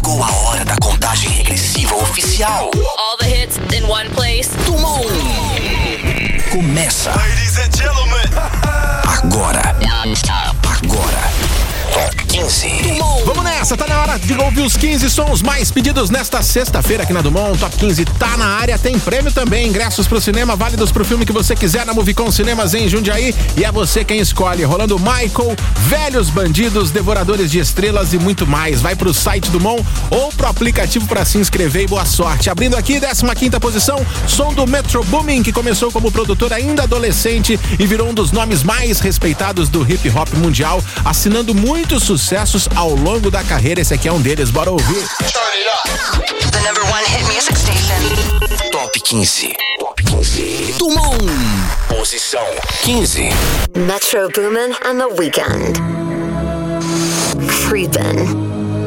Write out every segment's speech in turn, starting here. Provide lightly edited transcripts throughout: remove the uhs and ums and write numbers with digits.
Chegou a hora da contagem regressiva oficial. All the hits in one place. Dumont. Começa. Ladies and gentlemen. Agora. Top 15. Dumont. Vamos nessa, tá na hora de ouvir os 15 sons mais pedidos nesta sexta-feira aqui na Dumont. Top 15 tá na área, tem prêmio também. Ingressos pro cinema, válidos pro filme que você quiser na Movicon Cinemas em Jundiaí. E é você quem escolhe. Rolando Michael, Velhos Bandidos, Devoradores de Estrelas e muito mais. Vai pro site Dumont ou pro aplicativo pra se inscrever e boa sorte. Abrindo aqui, 15ª posição, som do Metro Boomin, que começou como produtor ainda adolescente e virou um dos nomes mais respeitados do hip hop mundial, assinando muitos sucessos ao longo da carreira. Esse aqui é um deles, bora ouvir. The number one hit music station. Top 15. Dumont. Posição 15. Metro Boomin and The Weeknd. Creepin'.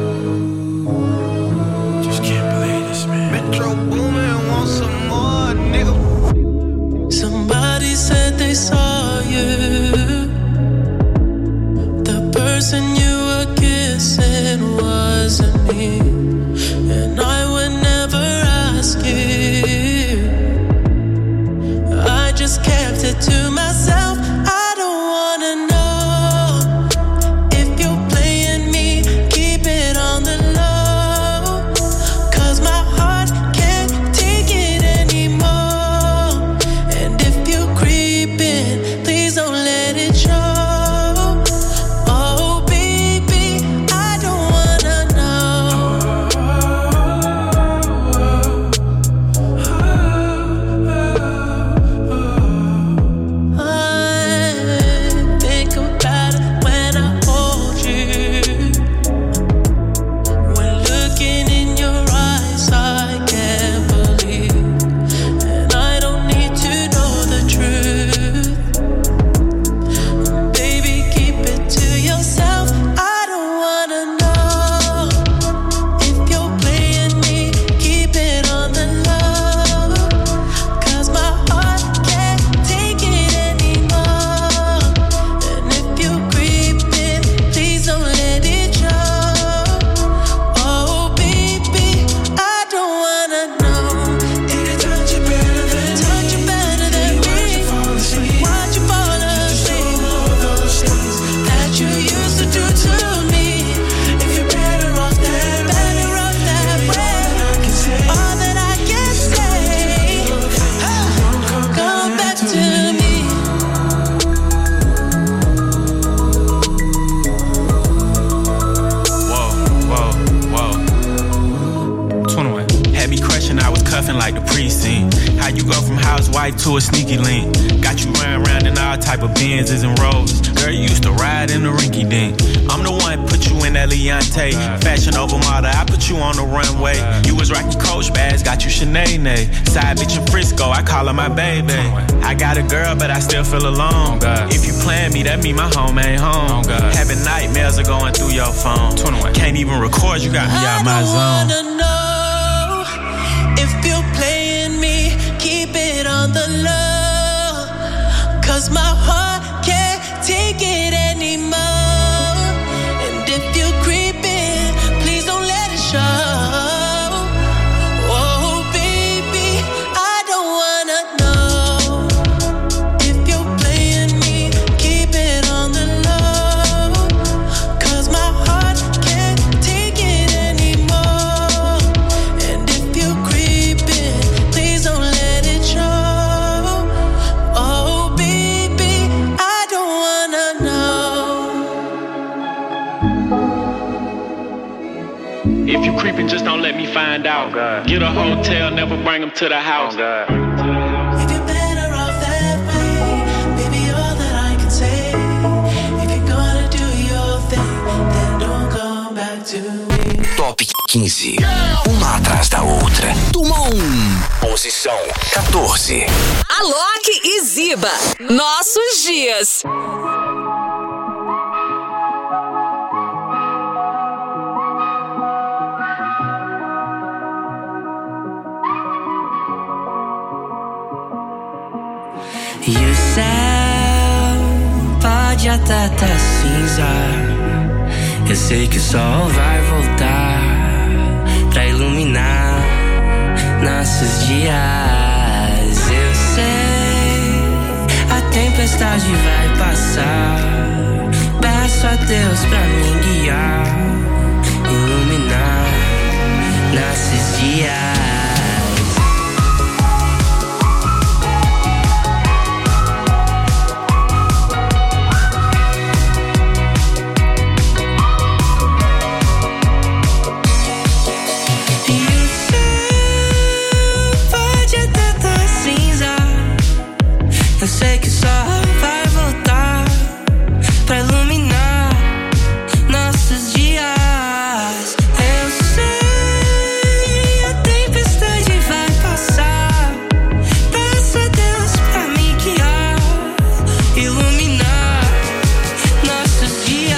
Just can't believe this, man. Metro Boomin want some more, nigga. Somebody said they saw you. The person you were kissing wasn't me, and I would never ask you. I just kept it to myself. I don't wanna know if you're playing me. Keep it on the low, 'cause my heart can't take it anymore. And if you're creeping, please don't let it show. To a sneaky link, got you running around in all type of Benzes and Rolls. Girl, you used to ride in the rinky dink. I'm the one put you in that Leontay, fashion over model. I put you on the runway. You was rocking Coach bags, got you Sinead. Side bitch in Frisco, I call her my baby. I got a girl, but I still feel alone. If you plan me, that mean my home ain't home. Having nightmares are going through your phone. Can't even record, you got me out my zone. I don't wanna know if you're playing me. Keep it on the low, 'cause my heart can't take it anymore. And if you're creeping, please don't let it show. Oh baby, I don't wanna know if you're playing me. Keep it on the low, 'cause my heart can't take it anymore. And if you're creeping, please don't let it show. Oh baby, I don't wanna know. If you creeping, just don't let me find out. Get a hotel, never bring them to the house. If you're better off that way, baby, all that I can say. If you're gonna do your thing, then don't come back to me. Top 15. Uma atrás da outra. Dumont. Posição 14. Alok e Ziba. Nossos dias. E o céu pode até tá cinza. Eu sei que o sol vai voltar. pra iluminar nossos dias. Eu sei, a tempestade vai passar. Peço a Deus pra me guiar, iluminar nossos dias. Eu sei que o sol vai voltar pra iluminar nossos dias. Eu sei, a tempestade vai passar. Peço a Deus pra me guiar, iluminar nossos dias.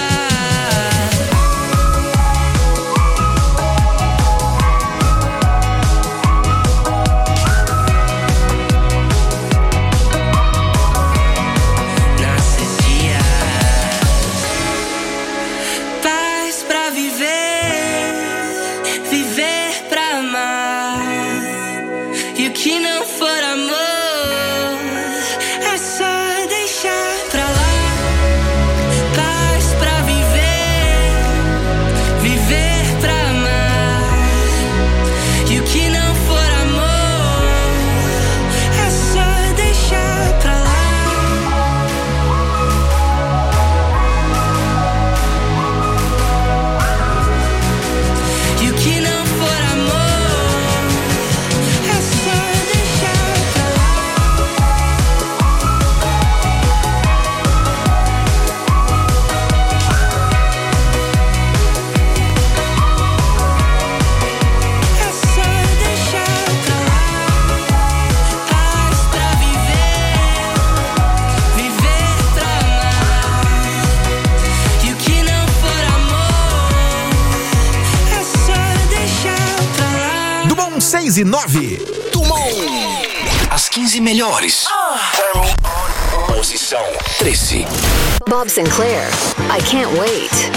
E 9. Dumont. As 15 melhores. Posição 13. Bob Sinclair, I Can't Wait.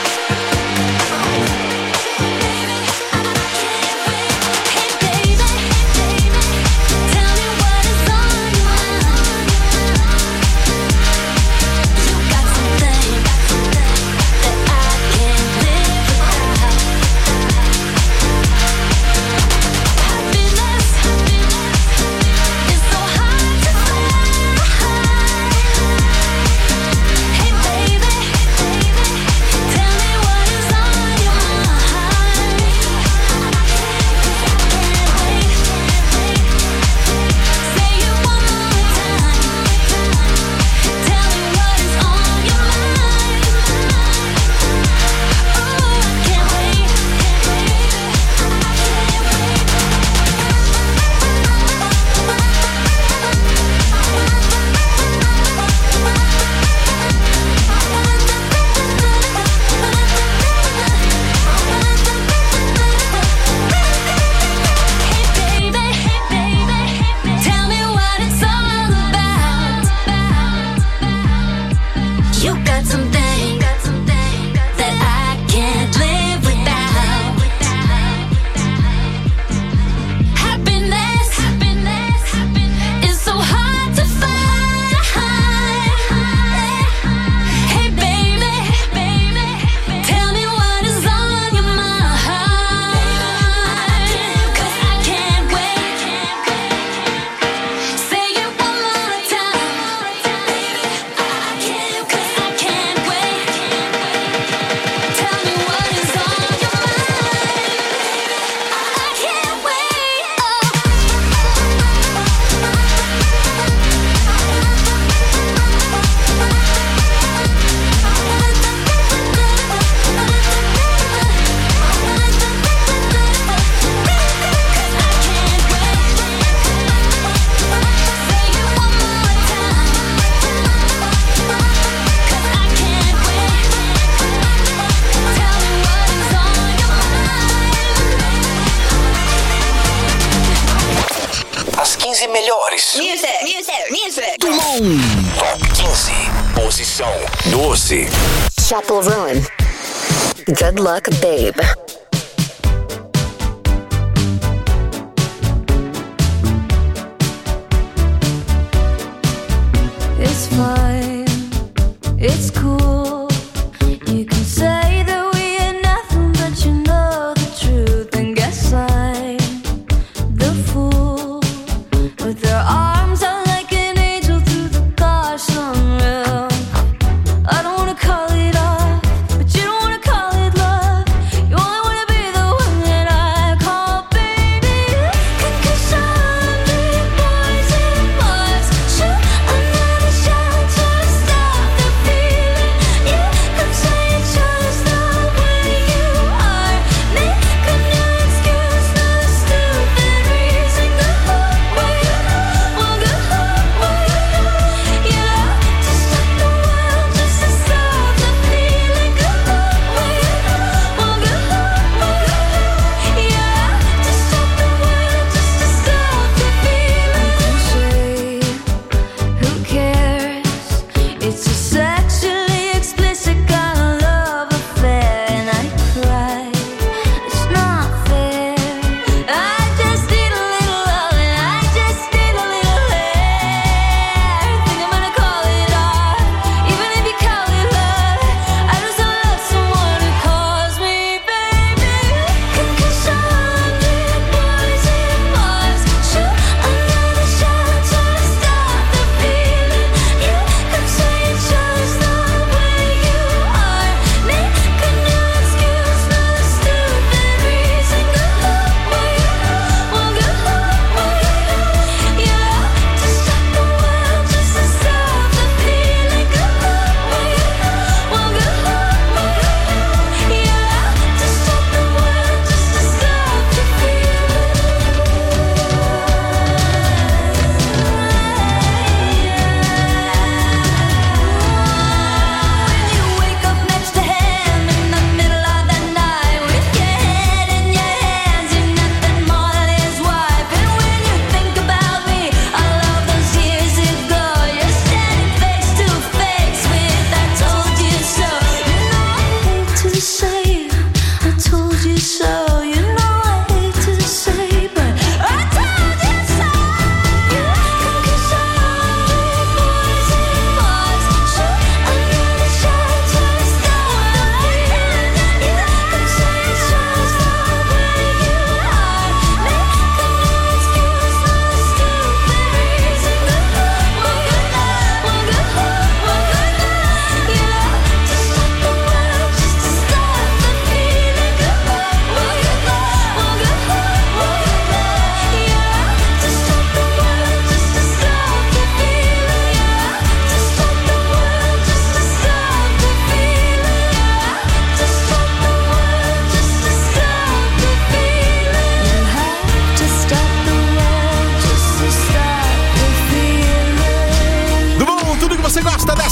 melhores. Music. Dumont. Top 15. Posição 12. Chapel Roan. Good luck, babe.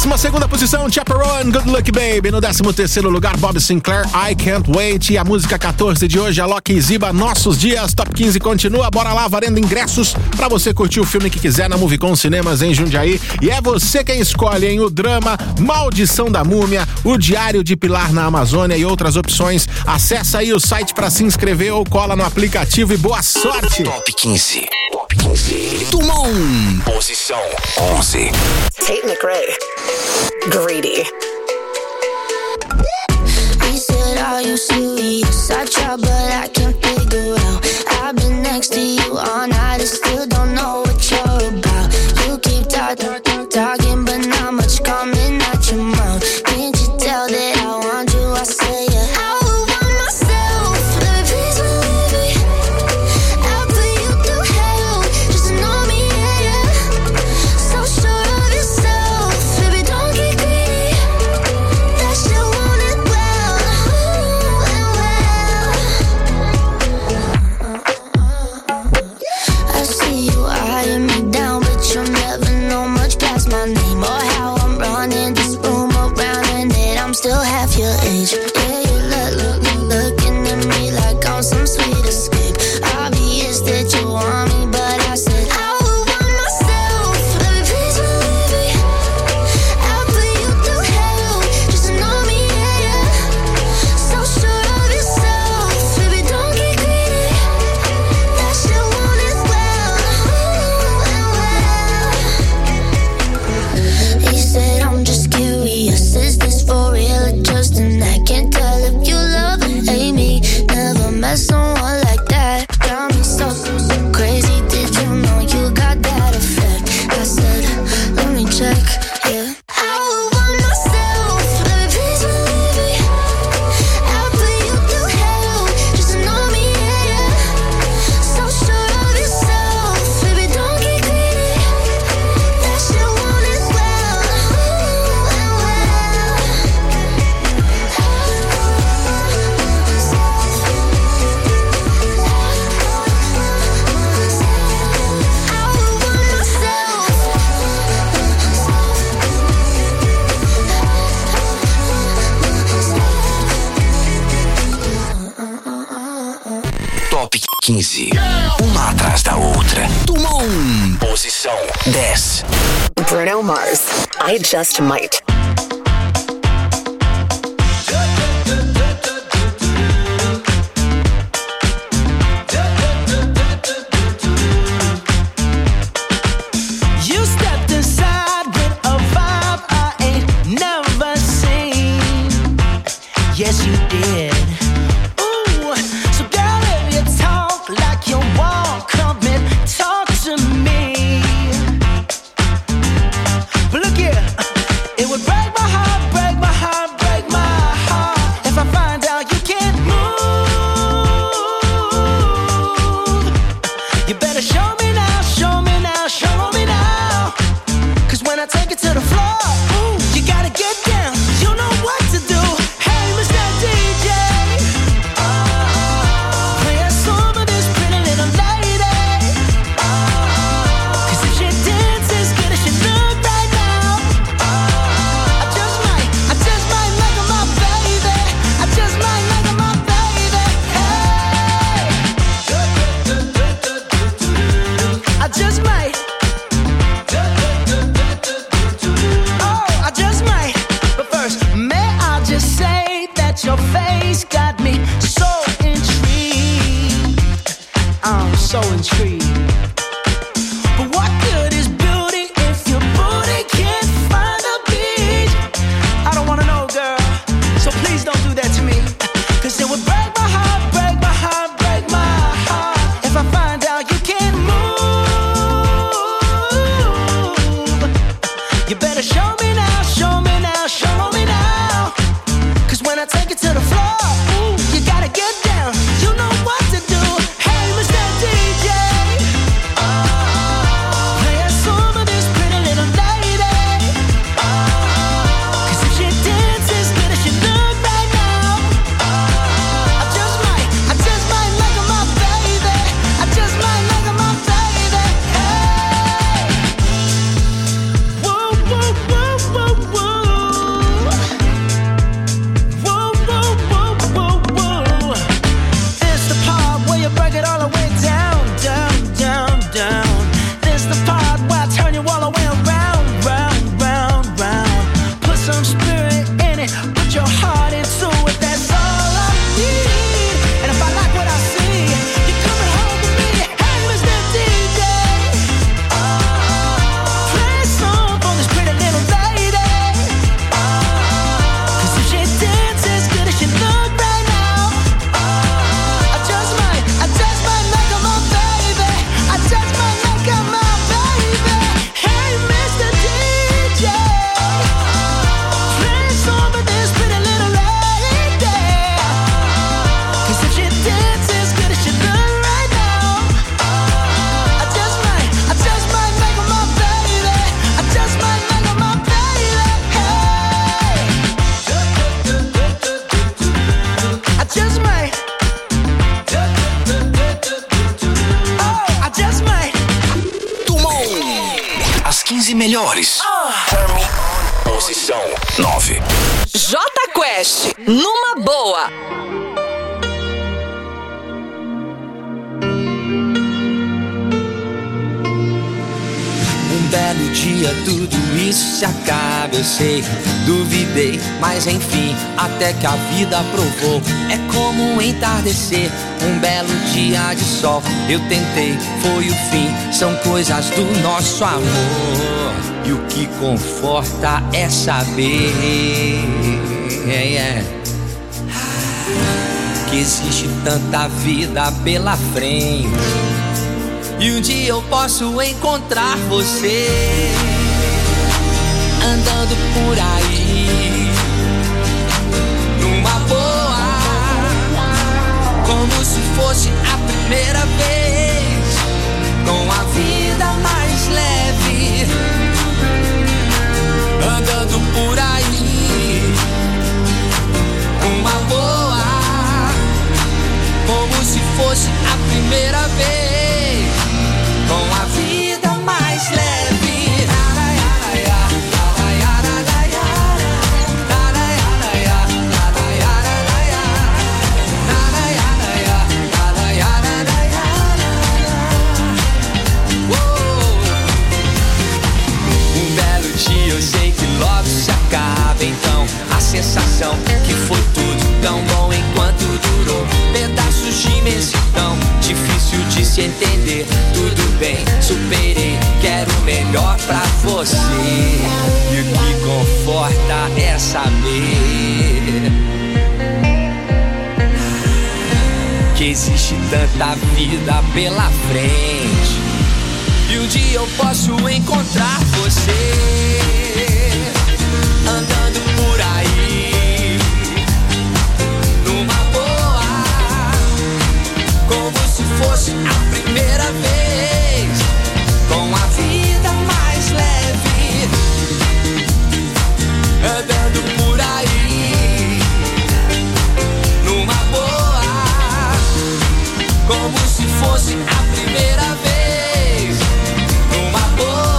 12ª posição, Chaperone, Good Luck Baby. No 13º lugar, Bob Sinclair, I Can't Wait. E a música 14 de hoje, Alok e Ziba, Nossos Dias. Top 15 continua, bora lá, valendo ingressos pra você curtir o filme que quiser na Movicon Cinemas em Jundiaí. E é você quem escolhe, hein? O drama Maldição da Múmia, O Diário de Pilar na Amazônia e outras opções. Acessa aí o site pra se inscrever ou cola no aplicativo e boa sorte. Top 15. Top 15. Dumont. Posição 11. Tate McRae. Greedy. He said, are you serious? I try, but I can't figure out. I've been next to you all night and still don't know what you're about. You keep talking, but not much coming out your mouth. Can't you tell that I want you? I say it. I would want myself, baby, please believe me. I'll put you through hell, just to know me, yeah. So sure of yourself, baby, don't get greedy. That shit want it well, I see you eyeing me down, but you'll never know much past my name or how I'm running this room around and that I'm still half your age. Yeah, you looking at me like I'm some sweet escape. Obvious that you want me, but I said I would want myself, baby, please believe me. I'll put you through hell, just to know me, yeah. So sure of yourself, baby, don't get greedy. That shit want it well. He said, I'm just curious, is this for real or just an act? Can't tell if you love or hate me. Never met someone like that. Got me so crazy, did you know you got that effect? I said, let me check, yeah. I would want myself, baby, please believe me. I'll put you through hell, just to know me, yeah. So sure of yourself, baby, don't get greedy. That shit want it well. I would want myself. Top 15. Uma atrás da outra. Dumont. Posição 10. Bruno Mars. I Just Might. You stepped inside with a vibe I ain't never seen. Yes, you did. Ooh, so girl, if you talk like you walk, come and talk to me. But look here, it would break my heart, break my heart, break my heart if I find out you can't move. You better show me now, show me now, show me now. Cause when I take it to the floor, ooh, you gotta get down. You know what to do. Hey, Mr. DJ, play a song for this pretty little lady. Cause if she dances good as she look right now, I just might make her my baby. I just might make her my baby. Hey, I just might. Oh, I just might. But first, may I just say that your face got me so intrigued. I'm so intrigued. But what good is beauty if your booty can't find a beach? I don't wanna know, girl, so please don't do that to me. Cause it would break my heart, break my heart, break my heart if I find out you can't move. You better show me now, show me now, show me now. Cause when I take it to the floor, ooh, you gotta get down. You know what to do. Hey, Mr. DJ, 15 melhores. Posição 9. Jota Quest, numa boa. Um belo dia tudo isso se acaba, eu sei, duvidei, mas enfim, até que a vida provou. É como um entardecer, um belo dia de sol. Eu tentei, foi o fim, são coisas do nosso amor. E o que conforta é saber que existe tanta vida pela frente. E um dia eu posso encontrar você andando por aí numa boa, como se fosse a primeira vez, com a vida mais leve, andando por aí numa boa, como se fosse a primeira vez, com a vida mais leve. Um belo dia eu sei que logo se acaba, então a sensação que foi tudo tão bom enquanto durou. Pedaços de imensidão, difícil de se entender. Tudo bem, superei, quero o melhor pra você. E o que conforta é saber que existe tanta vida pela frente. E um dia eu posso encontrar você andando por aí numa boa, como se fosse a primeira vez, com a vida mais leve, andando por aí numa boa, como se fosse a primeira vez, numa boa.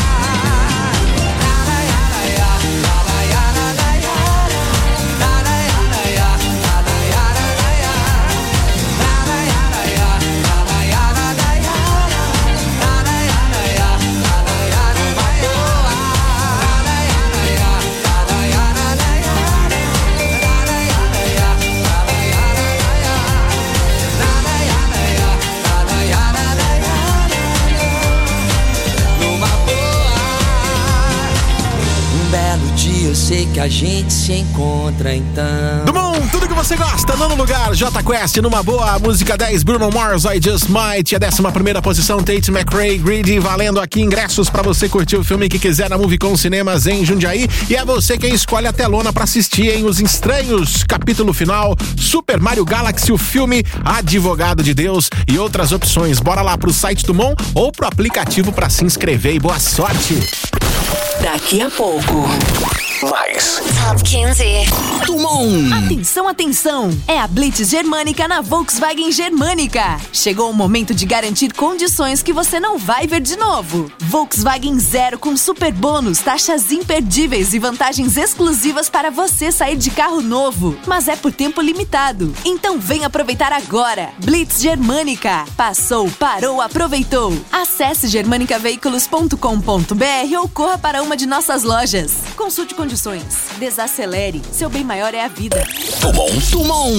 Eu sei que a gente se encontra então. Do mundo, tudo que você gosta, nono lugar, Jota Quest, numa boa, música 10, Bruno Mars, I Just Might. A 11ª posição, Tate McRae, Greedy, valendo aqui ingressos pra você curtir o filme que quiser na Movicon Cinemas em Jundiaí. E é você quem escolhe a telona pra assistir, hein? Os Estranhos, capítulo final, Super Mario Galaxy, o filme Advogado de Deus e outras opções. Bora lá pro site do Mon ou pro aplicativo pra se inscrever e boa sorte. Daqui a pouco. Mais. Top 15. Tumon. Atenção, atenção! É a Blitz Germânica na Volkswagen Germânica. Chegou o momento de garantir condições que você não vai ver de novo. Volkswagen Zero com super bônus, taxas imperdíveis e vantagens exclusivas para você sair de carro novo. Mas é por tempo limitado. Então vem aproveitar agora. Blitz Germânica. Passou, parou, aproveitou. Acesse germanicaveículos.com.br ou corra para uma de nossas lojas. Consulte condições. Desacelere. Seu bem maior é a vida. Tumon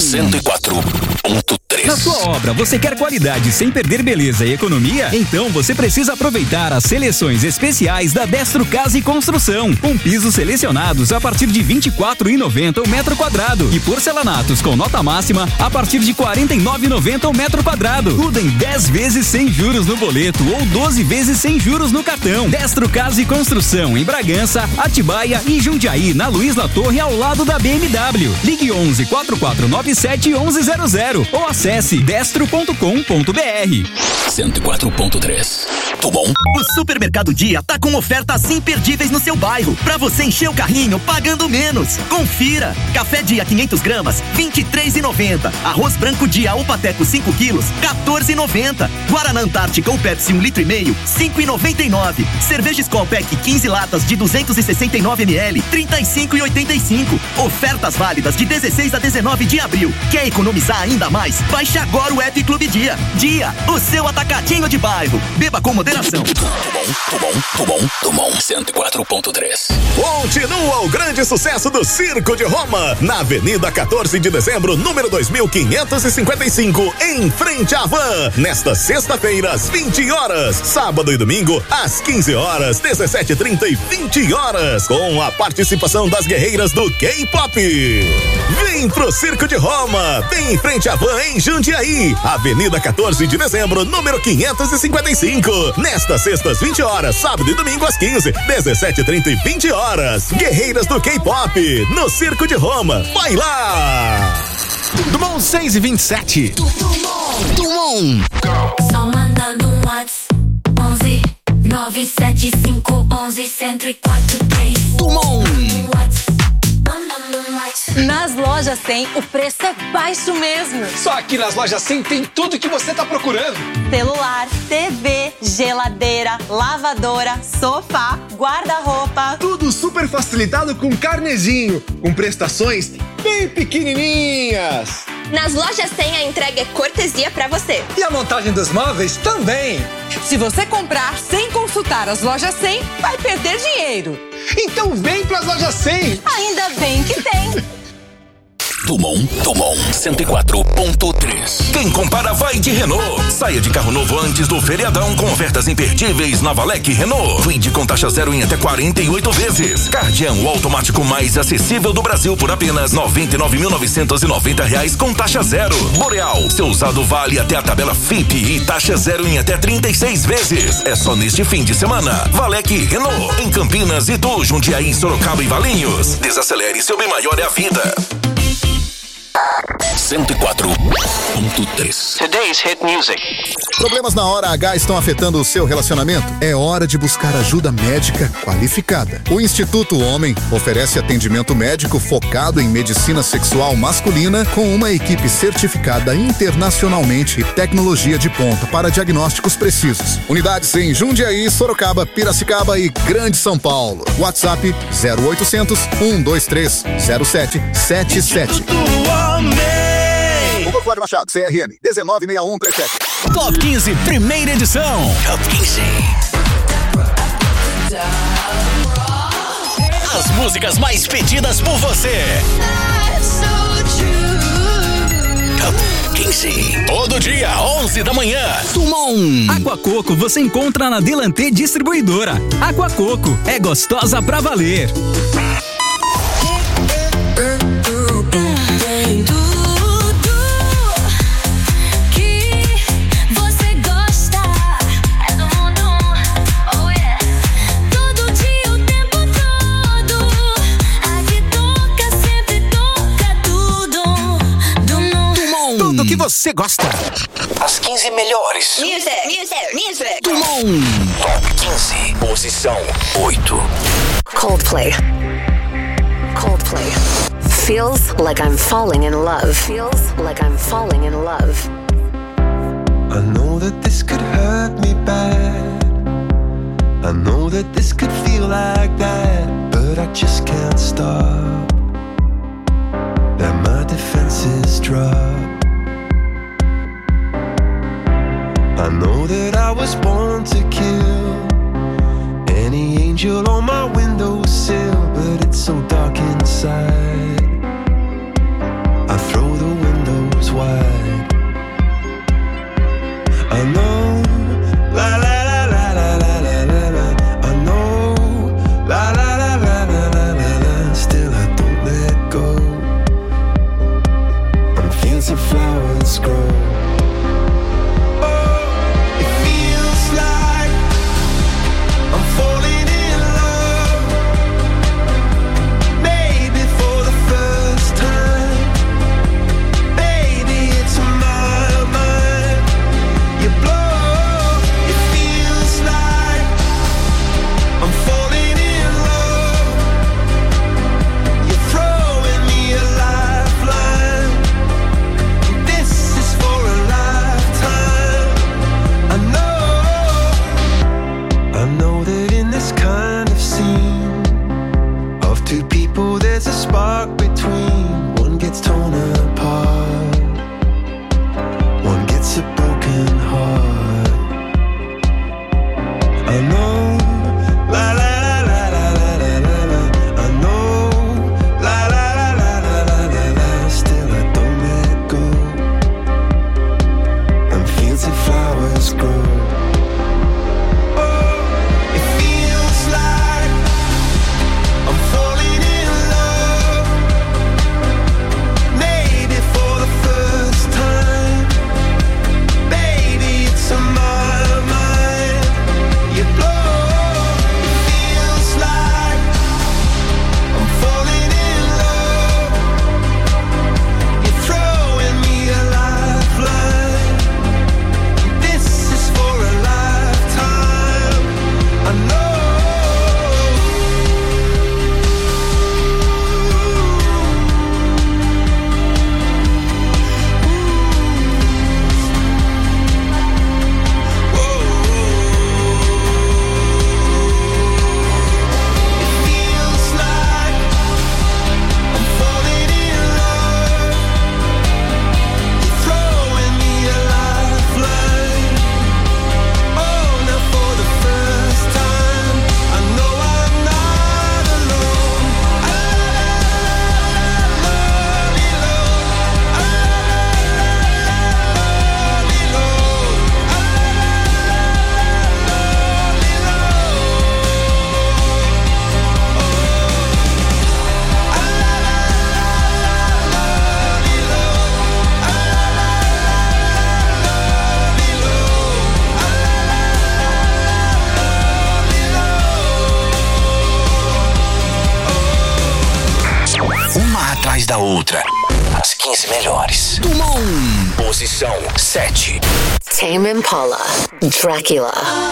104.3. Na sua obra, você quer qualidade sem perder beleza e economia? Então você precisa aproveitar as seleções especiais da Destro Casa e Construção. Com pisos selecionados a partir de R$ 24,90 o metro quadrado e porcelanatos com nota máxima a partir de R$ 49,90 o metro quadrado. Tudo em 10 vezes sem juros no boleto ou 12 vezes sem juros no cartão. Destro Casa e Construção em Bragança, Atibaia e Jundiaí, na Luiz La Torre, ao lado da BMW. Ligue 11 4497 1100 ou acesse Acesse destro.com.br. 104.3. Tudo bom? O Supermercado Dia tá com ofertas imperdíveis no seu bairro, pra você encher o carrinho pagando menos. Confira! Café Dia 500 gramas, R$23,90. Arroz branco Dia ou Pateco 5 quilos, R$14,90. Guaraná Antártica ou Pepsi 1,5 litro, R$5,99. Cerveja Skol Pack 15 latas de 269 ml, R$35,85. Ofertas válidas de 16 a 19 de abril. Quer economizar ainda mais? Baixe agora o app Clube Dia. Dia, o seu atacadinho de bairro. Beba com moderação. Tudo bom. 104.3. Continua o grande sucesso do Circo de Roma, na Avenida 14 de Dezembro, número 2555, em frente à Van. Nesta sexta-feira, às 20 horas. Sábado e domingo, às 15 horas, 17h30 e 20 horas. Com a participação das guerreiras do K-Pop. Vem pro Circo de Roma. Bem em frente à Van, em Jundiaí. Avenida 14 de Dezembro, número 555. Nestas sextas, 20 horas. Sábado e domingo, às 15, 17h30 e 20 horas. Guerreiras do K-Pop, no Circo de Roma. Vai lá! Dumont 6h27. Dumont. Só mandando um WhatsApp. 11 975 11 104 3. Dumont. Nas lojas 100, o preço é baixo mesmo. Só aqui nas lojas 100 tem tudo que você tá procurando. Celular, TV, geladeira, lavadora, sofá, guarda-roupa. Tudo super facilitado com carnezinho, com prestações bem pequenininhas. Nas lojas 100 a entrega é cortesia pra você. E a montagem dos móveis também. Se você comprar sem consultar as lojas 100, vai perder dinheiro. Então vem pras lojas 100. Ainda bem que tem. Dumont 104.3. Quem compara vai de Renault. Saia de carro novo antes do feriadão com ofertas imperdíveis na Valec Renault. Quid com taxa zero em até 48 vezes. Cardian, o automático mais acessível do Brasil por apenas R$ 99.990 com taxa zero. Boreal, seu usado vale até a tabela FIP e taxa zero em até 36 vezes. É só neste fim de semana. Valec Renault, em Campinas, Itu, Jundiaí, Sorocaba e Valinhos. Desacelere, seu bem maior é a vida. 104.3. Today's hit music. Problemas na hora H estão afetando o seu relacionamento? É hora de buscar ajuda médica qualificada. O Instituto Homem oferece atendimento médico focado em medicina sexual masculina com uma equipe certificada internacionalmente e tecnologia de ponta para diagnósticos precisos. Unidades em Jundiaí, Sorocaba, Piracicaba e Grande São Paulo. WhatsApp 0800 123 0777. Hugo Flávio Machado, CRM 196137. Top 15, primeira edição. Top 15. As músicas mais pedidas por você. Top 15. Todo dia, 11 da manhã. Dumont. Aquacoco você encontra na Delantê Distribuidora. Aquacoco é gostosa pra valer. Do que você gosta. As 15 melhores. Music. Dumont. Top 15. Posição 8. Coldplay. Feels like I'm falling in love. I know that this could hurt me bad. I know that this could feel like that, but I just can't stop. That my defenses drop. I know that I was born to kill any angel on my windowsill, but it's so dark inside. I throw the windows wide. I know, la la la la la la la la la. I know, la la la la la la la la. Still I don't let go. And fields of flowers grow. Mine. atrás da outra. As 15 melhores. Dumont. Posição 7. Tame Impala, Dracula.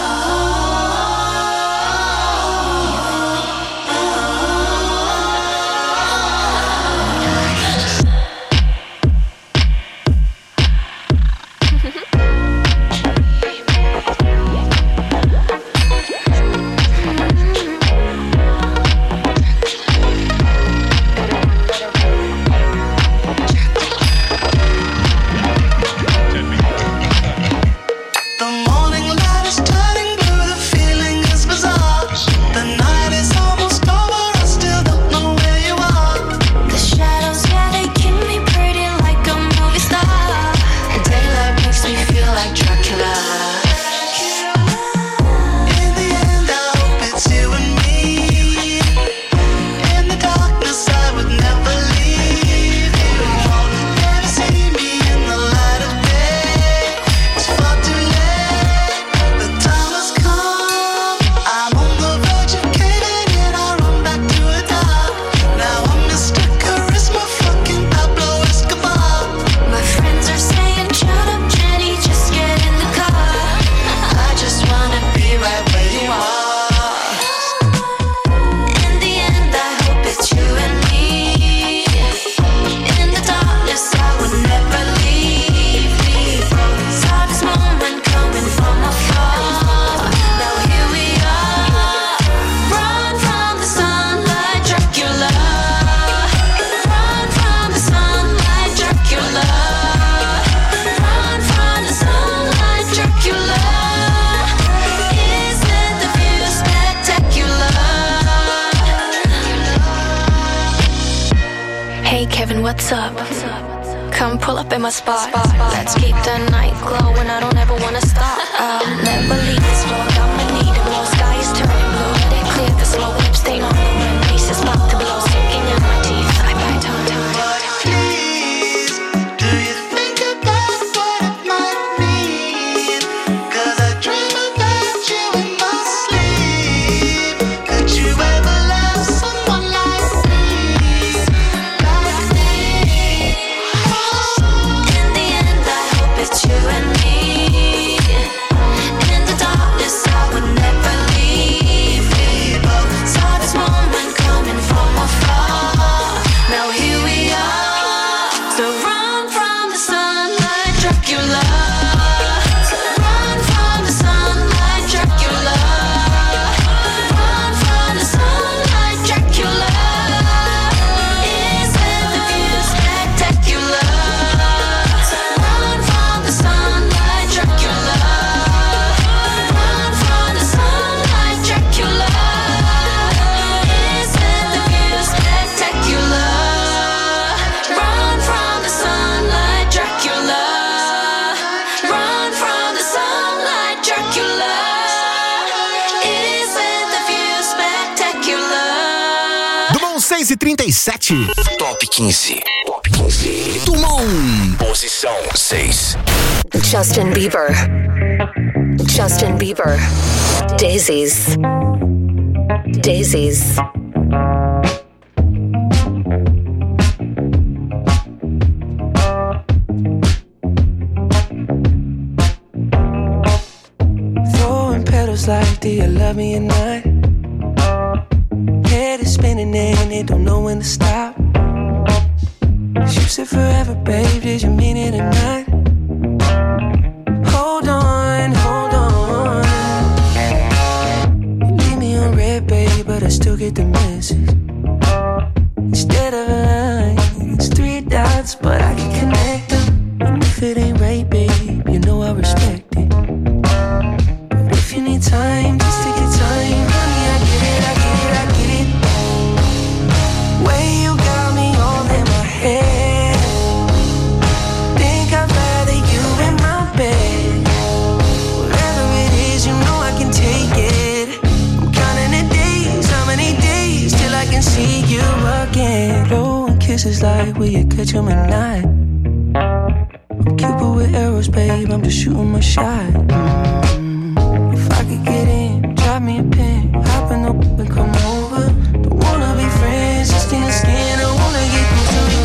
What's up? Come pull up in my spot. Let's keep the night glowing. I don't ever wanna stop. I'll never leave this road. I'ma need it. More sky is turning blue. Let it clear the slow whip stain on the rim. Pieces about to blow, sinking in my teeth. I bite on time. Please, do you think about what it might mean? 'Cause I dream about you in my sleep. Could you ever love someone like me? It's you and me. In the darkness, I would never leave. We both saw this moment coming from afar. Now here we are. So run from the sunlight, Dracula. So run from the sunlight, Dracula. Run from the sunlight, Dracula. Isn't the view spectacular? So run from the sunlight, Dracula. Run from the sunlight, Dracula. Isn't the view spectacular? Run from the sunlight, Dracula. Run from the sunlight, Dracula. Isn't the view spectacular? Dumont 6h37. Top 15. Top 15. Dumont. Posição 6. Justin Bieber. Justin Bieber. Daisies. Daisies. Throwing petals like, do you love me or not? Head is spinning and it don't know when to stop. You said forever, babe, did you mean it or not? Hold on, hold on. You leave me on red, babe, but I still get the message. Instead of a line, it's 3 dots, but I can connect them. And if it ain't right, babe, you know I respect it. But if you need time, just take your time. Honey, I get it, I get it, I get it. Way you got me all in my head. Think I'd rather you in my bed. Whatever it is, you know I can take it. I'm counting the days, how many days till I can see you again. Blowing kisses like, will you catch 'em at night? I'm Cupid with arrows, babe, I'm just shooting my shot. If I could get in, drop me a pin, hop in up and come over. Don't wanna be friends, just in the skin, I wanna get close to you.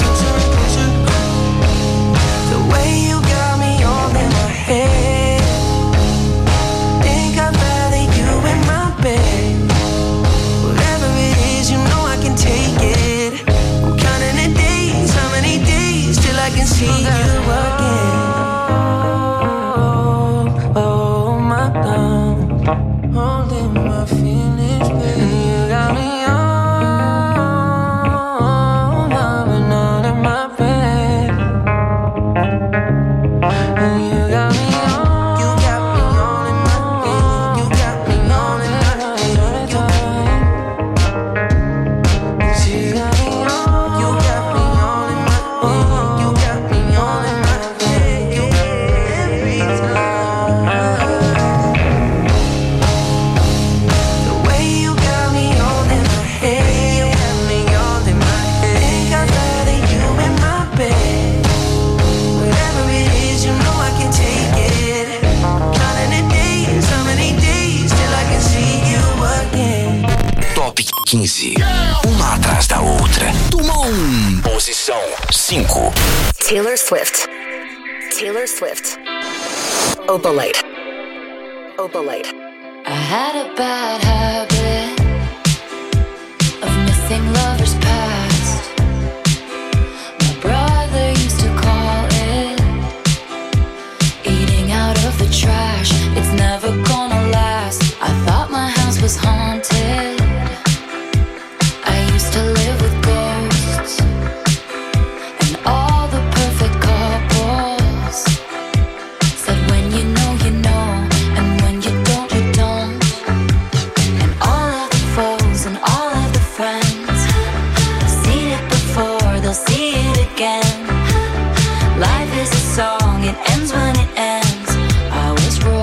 15. Uma atrás da outra. Toma um. Posição 5. Taylor Swift. Taylor Swift. Opalite. Opalite. I had a bad habit of missing lovers past. My brother used to call it eating out of the trash. It's never gonna last. I thought my house was haunted. I used to live with ghosts and all the perfect couples. Said when you know, you know, and when you don't, you don't. And all of the foes and all of the friends, seen it before, they'll see it again. Life is a song, it ends when it ends. I was wrong.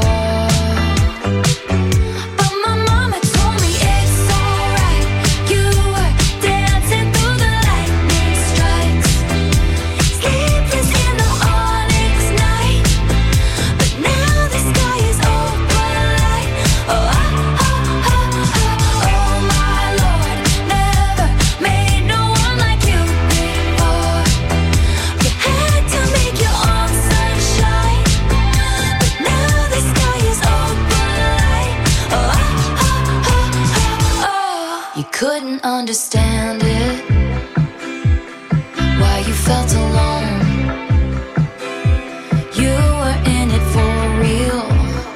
Couldn't understand it, why you felt alone. You were in it for real.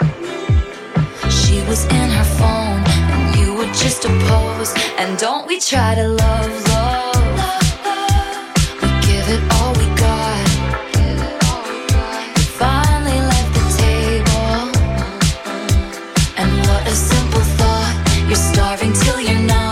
She was in her phone and you were just a pose. And don't we try to love, love. We give it all we got. You finally left the table. And what a simple thought. You're starving till you're not.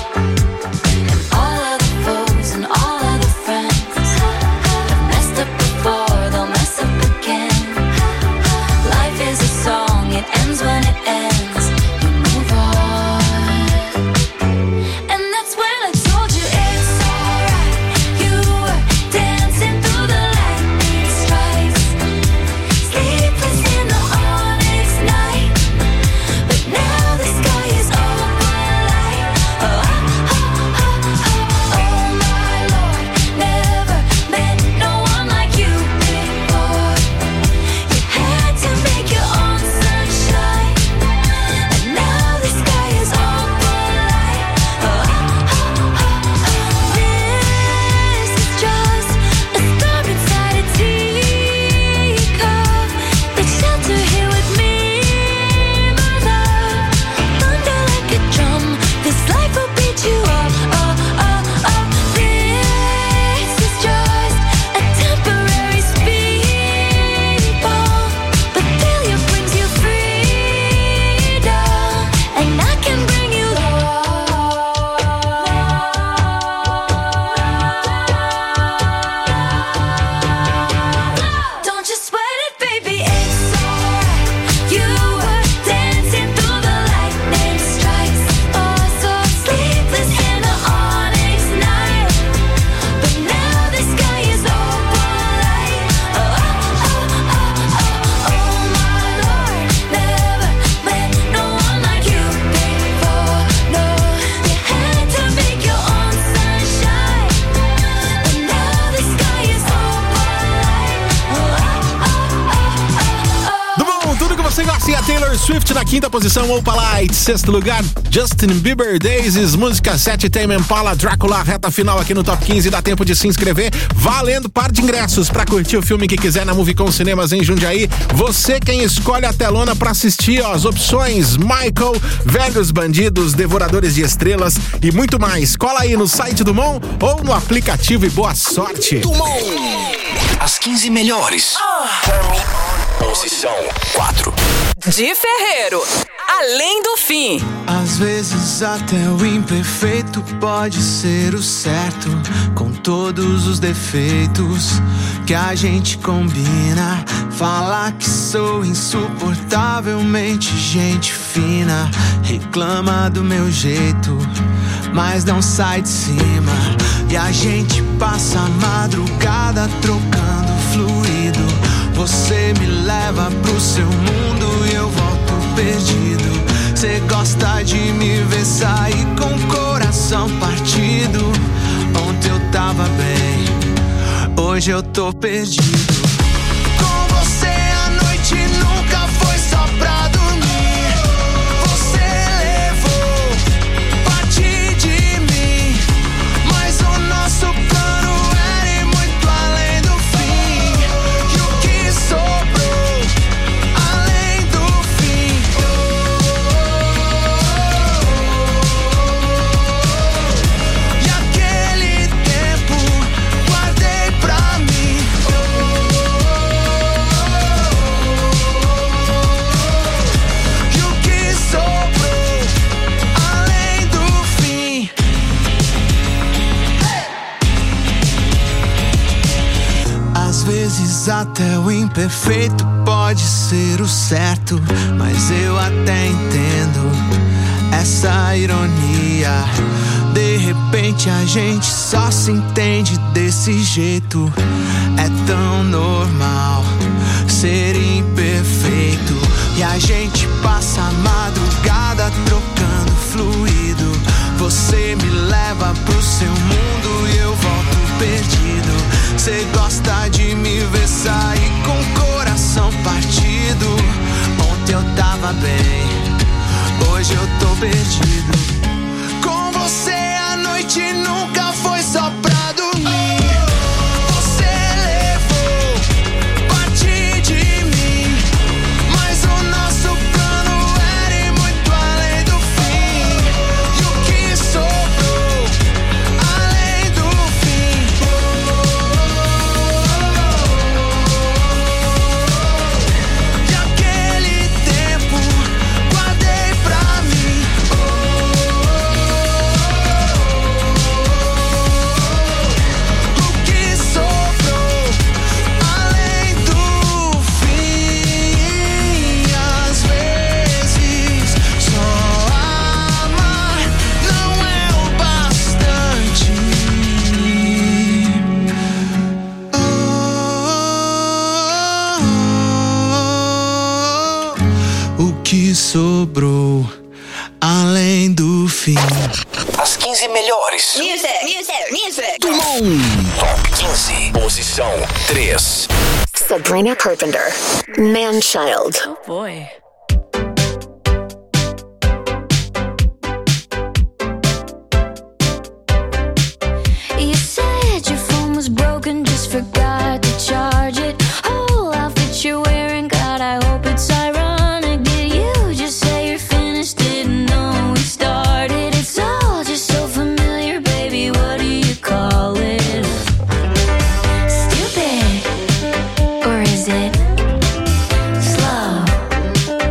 Taylor Swift na quinta posição, Opalite. Sexto lugar, Justin Bieber, Daisies. Música 7, Tame Impala, Drácula. Reta final aqui no Top 15. Dá tempo de se inscrever. Valendo par de ingressos pra curtir o filme que quiser na Movicon Cinemas em Jundiaí. Você quem escolhe a telona pra assistir, ó, as opções: Michael, Velhos Bandidos, Devoradores de Estrelas e muito mais. Cola aí no site do Mon ou no aplicativo e boa sorte. Do Mon. As 15 melhores. Posição 4. De Ferreiro, Além do Fim. Às vezes até o imperfeito pode ser o certo, com todos os defeitos que a gente combina. Falar que sou insuportavelmente gente fina, reclama do meu jeito, mas não sai de cima. E a gente passa a madrugada trocando fluido. Você me leva pro seu mundo e eu volto perdido. Cê gosta de me ver sair com o coração coração partido. Ontem eu tava bem, hoje eu tô perdido. Com você a noite nunca foi só pra dormir. Você levou parte de mim, mas o nosso plano era ir muito além do fim. E o que sobrou além do fim? E aquele tempo guardei pra mim. E o que sobrou além do fim? Às vezes até o imperfeito pode ser o certo, mas eu até entendo essa ironia. De repente a gente só se entende desse jeito. É tão normal ser imperfeito. E a gente passa a madrugada trocando fluido. Você me leva pro seu mundo e eu volto perdido. Cê gosta de me ver sair com o coração partido. Ontem eu tava bem, hoje eu tô perdido. Com você a noite nunca foi só pra dormir. Você levou parte de mim, mas o nosso plano era ir muito além do fim. E o que sobrou além do fim? E aquele tempo guardei pra mim. O que sobrou além do fim? Às vezes só amar não é o bastante. O que sobrou além do fim? As 15 melhores. Music. Dumont. Top 15. Posição 3. Sabrina Carpenter, Man-Child. Oh boy. You said your phone was broken, just forgot to charge it. Whole outfit you're wearing, God, I hope it's ironic. Did you just say you're finished? Didn't know we started. It's all just so familiar, baby. What do you call it? Stupid, or is it slow?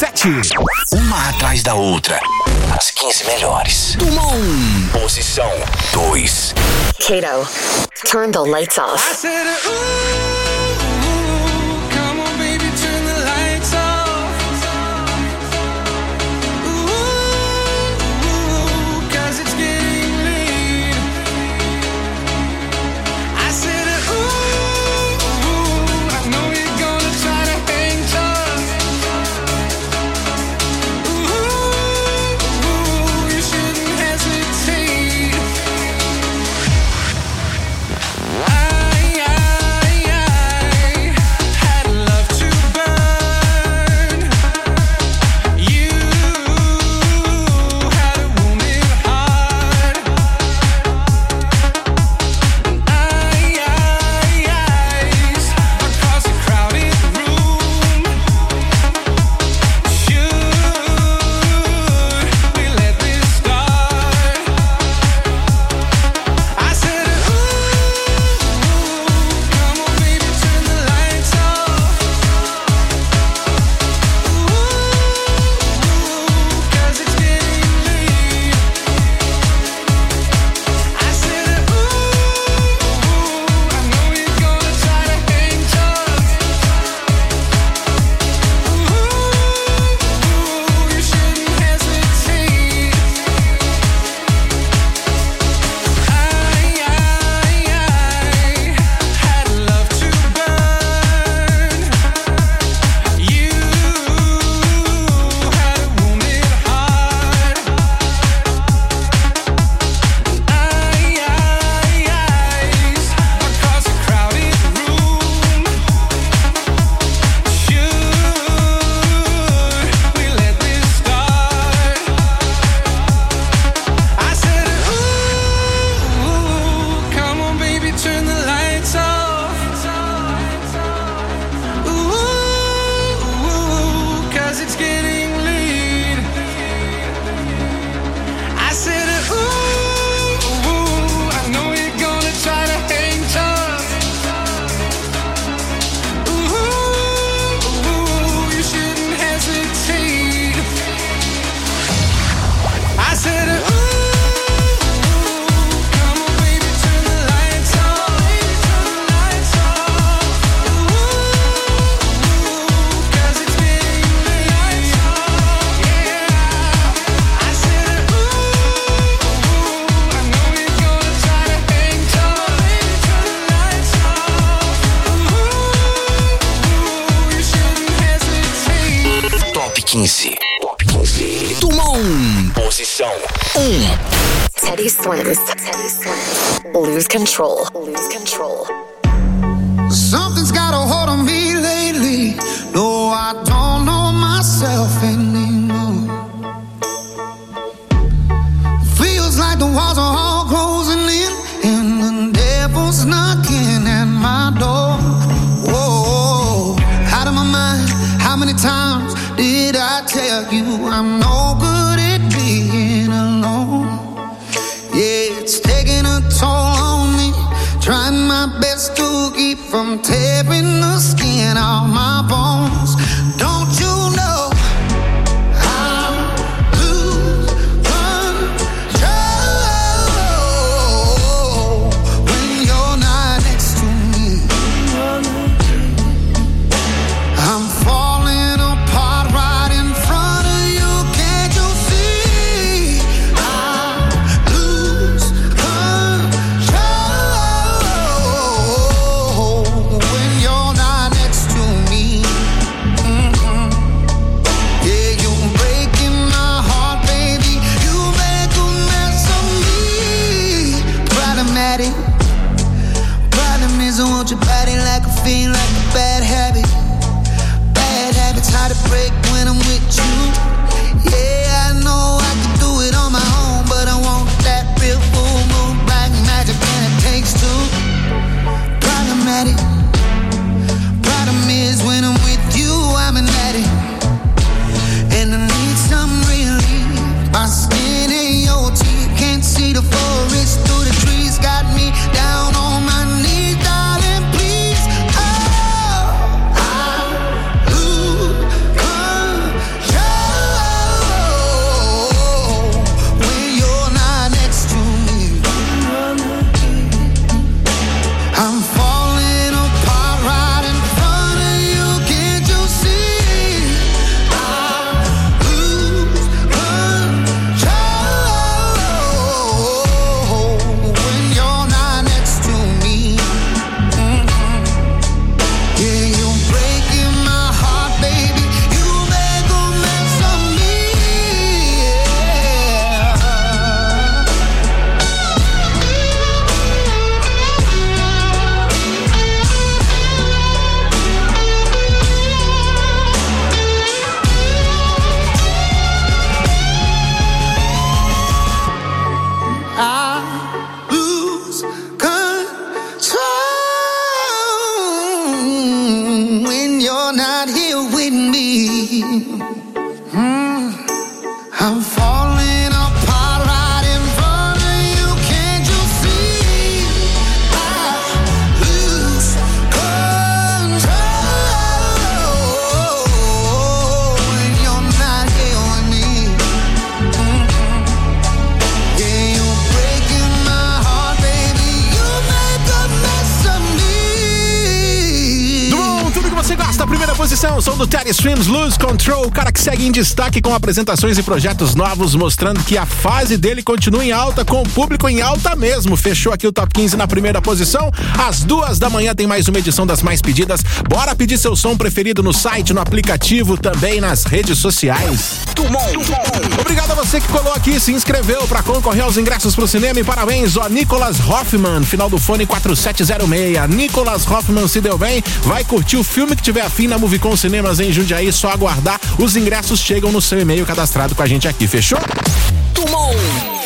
7. Uma atrás da outra. As 15 melhores. Do 1. Posição 2. Kato, turn the lights off. I said, ooh, come on, baby, turn the lights off. Ooh, 'cause it's getting late. I said, ooh, I know you're gonna try to hang tough. Ooh, you shouldn't hesitate. Top 15. Turma 1. Posição 1. Teddy Swims. Lose control. Something's got a hold on me lately. No, I don't know myself anymore. Feels like the walls are all closing in, and the devil's knocking at my door. Whoa, out of my mind. How many times did I tell you I'm no good at being alone? Yeah, it's taking a toll on me. Trying my best to keep from tearing the skin off my bones. Don't you know I'm lose control when you're not next to me? I'm falling apart right in front of you. Can't you see? I lose control when you're not next to me. Yeah, you're breaking my heart, baby. You make a mess of me. Problematic. Problem is I want your body like a fiend, like a bad habit. Bad habits hard to break when I'm with you. Yeah, I know I can do it on my own, but I want that real full moon black magic, and it takes two. Problematic. Problem is when I'm with you, I'm an addict, and I need some relief. My skin in your teeth, can't see the forest through the trees. Got me down on my knees, darling, please. Oh, I lose control lose control when you're not here with me. I'm falling apart right in front of you. Can't you see? I lose control when you're not here with me. Yeah, you're breaking my heart, baby. You make a mess of me. Bom, tudo que você gosta, primeira posição, som do Teddy Swims, Lose Control, o cara que segue em destaque com apresentações e projetos novos, mostrando que a fase dele continua em alta, com o público em alta mesmo. Fechou aqui o Top 15 na primeira posição. Às 2h tem mais uma edição das mais pedidas. Bora pedir seu som preferido no site, no aplicativo, também nas redes sociais. Obrigado a você que colou aqui, se inscreveu para concorrer aos ingressos pro cinema e parabéns, ó, Nicolas Hoffman, final do fone 4706. Nicolas Hoffman se deu bem, vai curtir o filme que tiver afim na Movicon Cinemas em Jundiaí, só aguardar. Os ingressos chegam no seu e-mail cadastrado com a gente aqui, fechou? Tumon.